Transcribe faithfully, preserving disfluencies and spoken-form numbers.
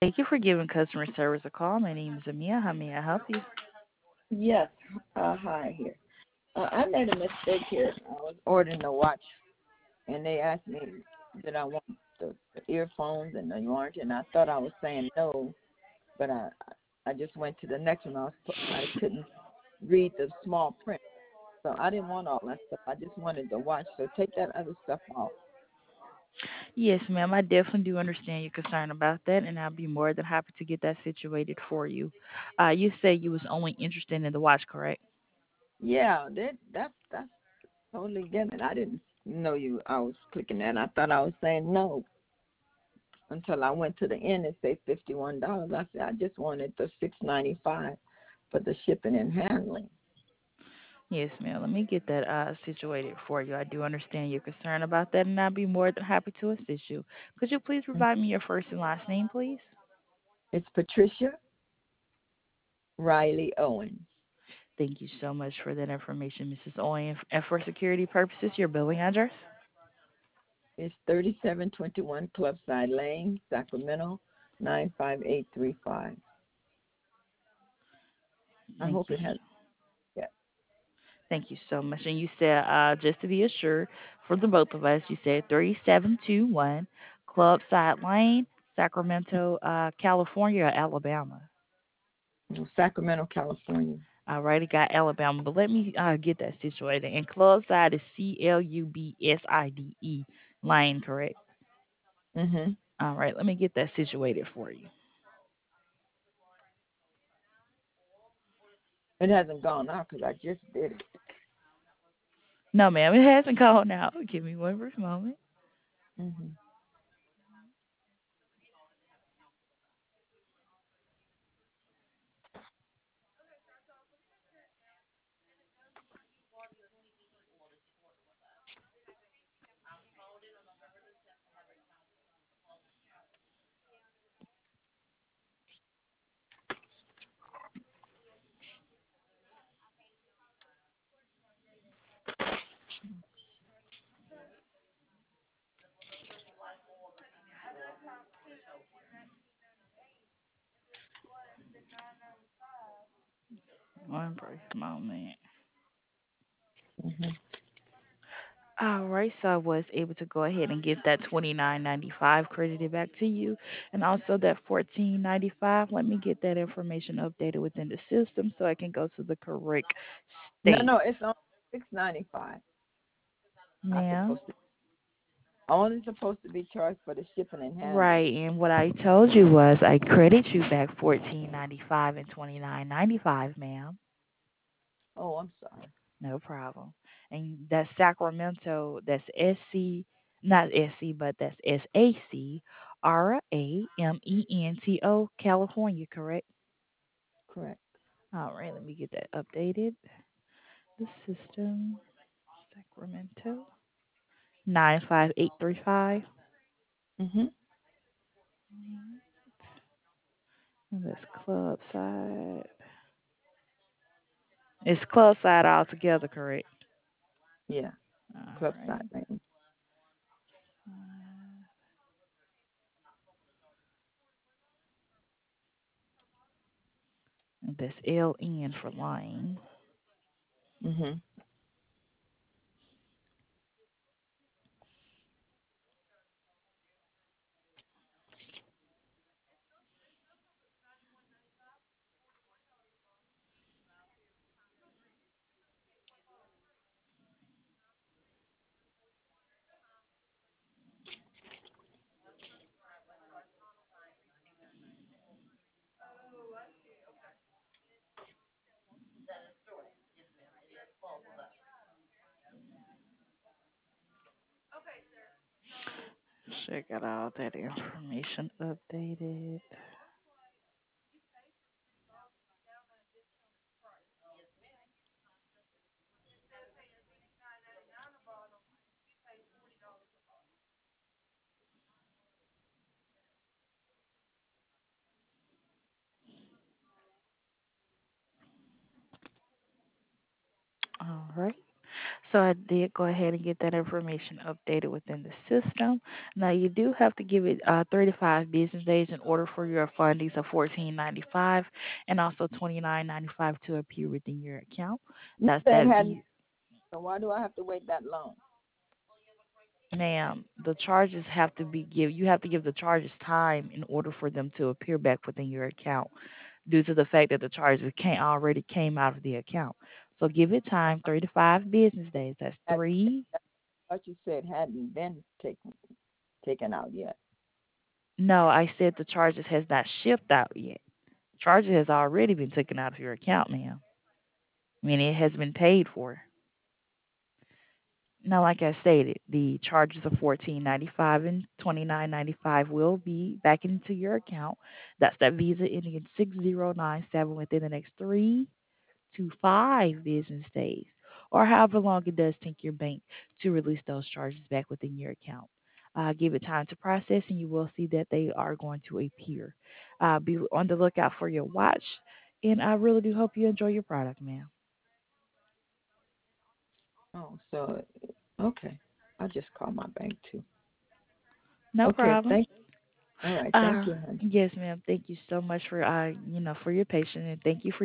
Thank you for giving customer service a call. My name is Amia. How may I help you? Yes. Uh, hi here. Uh, I made a mistake here. I was ordering a watch, and they asked me did I want the, the earphones and the warranty, and I thought I was saying no, but I I just went to the next one. I was I couldn't read the small print, so I didn't want all that stuff. I just wanted the watch. So take that other stuff off. Yes, ma'am. I definitely do understand your concern about that, and I'll be more than happy to get that situated for you. Uh, you say you was only interested in the watch, correct? Yeah, that that's that's totally different. I didn't know you. I was clicking that. I thought I was saying no. Until I went to the end and say fifty one dollars. I said I just wanted the six ninety five for the shipping and handling. Yes, ma'am. Let me get that uh, situated for you. I do understand your concern about that, and I'll be more than happy to assist you. Could you please provide me your first and last name, please? It's Patricia Riley Owens. Thank you so much for that information, Missus Owen. And for security purposes, your billing address? It's thirty seven twenty one Clubside Lane, Sacramento nine five eight three five. I Thank hope you. it has yeah. Thank you so much. And you said, uh, just to be assured, for the both of us, you said three seven two one Clubside Lane, Sacramento, uh, California, or Alabama. Sacramento, California. All right, I got Alabama, but let me uh, get that situated. And Clubside is C L U B S I D E, Lane, correct? Mhm. All right, let me get that situated for you. It hasn't gone out because I just did it. No, ma'am, it hasn't gone out. Give me one brief moment. Mhm. One brief moment. Mhm. All right, so I was able to go ahead and get that twenty nine ninety five credited back to you, and also that fourteen ninety five. Let me get that information updated within the system so I can go to the correct No, state, no, it's on six ninety five. I ma'am. supposed to only supposed to be charged for the shipping and handling. Right, and what I told you was I credit you back fourteen ninety five and twenty nine ninety five, ma'am. Oh, I'm sorry. No problem. And that's Sacramento. That's S C, not S C, but that's S A C R A M E N T O, California, correct? Correct. All right, let me get that updated. The system, Sacramento, nine five eight three five. Mhm. And that's club side. It's club side altogether, correct? Yeah. All Clubside right. Lane. And that's L N for line. Mhm. Check out all that information updated. All right. So I did go ahead and get that information updated within the system. Now you do have to give it uh, three to five business days in order for your fundings of fourteen ninety five and also twenty nine ninety five to appear within your account. You That's said that hadn't, V. so why do I have to wait that long? Ma'am, the charges have to be give. You have to give the charges time in order for them to appear back within your account, due to the fact that the charges can't already came out of the account. So give it Uh, time, three to five business days. That's I three. thought you said hadn't been taken taken out yet. No, I said the charges has not shipped out yet. Charges has already been taken out of your account, ma'am. I mean, it has been paid for. Now, like I stated, the charges of fourteen ninety five and twenty nine ninety five will be back into your account. That's that Visa ending in six zero nine seven within the next three to five business days, or however long it does take your bank to release those charges back within your account. Uh, give it time to process, and you will see that they are going to appear. Uh, be on the lookout for your watch, and I really do hope you enjoy your product, ma'am. Oh, so okay. I'll just call my bank too. No Okay, problem. thank. All right, thank Uh, you, honey. yes, ma'am. Thank you so much for uh, you know, for your patience, and thank you for